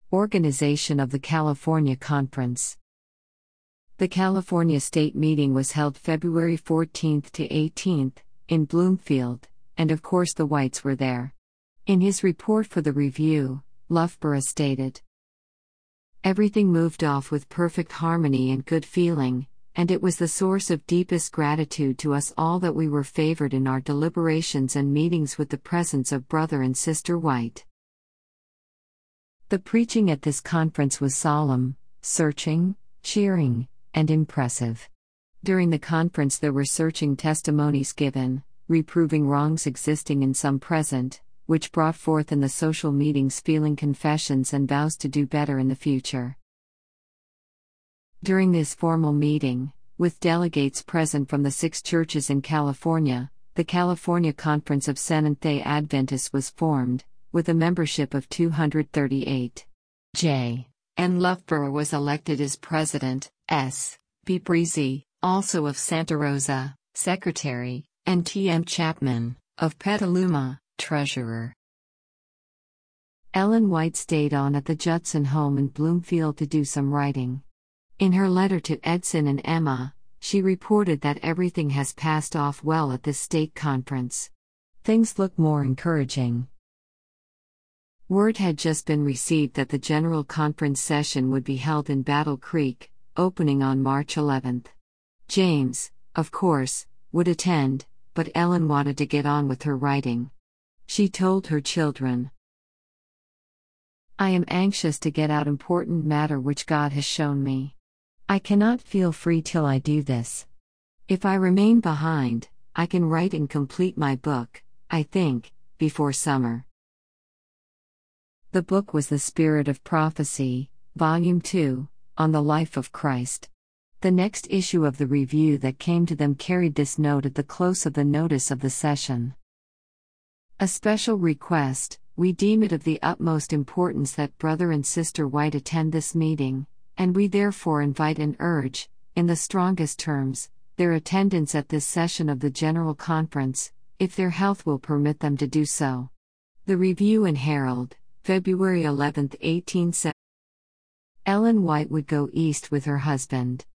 Organization of the California Conference. The California State Meeting was held February 14th to 18th, in Bloomfield, and of course the Whites were there. In his report for the review, Loughborough stated, "Everything moved off with perfect harmony and good feeling, and it was the source of deepest gratitude to us all that we were favored in our deliberations and meetings with the presence of Brother and Sister White. The preaching at this conference was solemn, searching, cheering, and impressive. During the conference there were searching testimonies given, reproving wrongs existing in some present, which brought forth in the social meetings feeling confessions and vows to do better in the future. During this formal meeting, with delegates present from the 6 churches in California, the California Conference of Seventh-day Adventists was formed, with a membership of 238. J. N. Loughborough was elected as president, S. B. Breezy, also of Santa Rosa, secretary, and T. M. Chapman, of Petaluma, treasurer. Ellen White stayed on at the Judson home in Bloomfield to do some writing. In her letter to Edson and Emma, she reported that everything has passed off well at this state conference. Things look more encouraging. Word had just been received that the General Conference session would be held in Battle Creek, opening on March 11th. James, of course, would attend, but Ellen wanted to get on with her writing. She told her children, "I am anxious to get out important matter which God has shown me. I cannot feel free till I do this. If I remain behind, I can write and complete my book, I think, before summer." The book was The Spirit of Prophecy, Volume 2, on the Life of Christ. The next issue of the review that came to them carried this note at the close of the notice of the session. "A special request, we deem it of the utmost importance that Brother and Sister White attend this meeting, and we therefore invite and urge, in the strongest terms, their attendance at this session of the General Conference, if their health will permit them to do so." The Review and Herald, February 11, 1870. Ellen White would go east with her husband.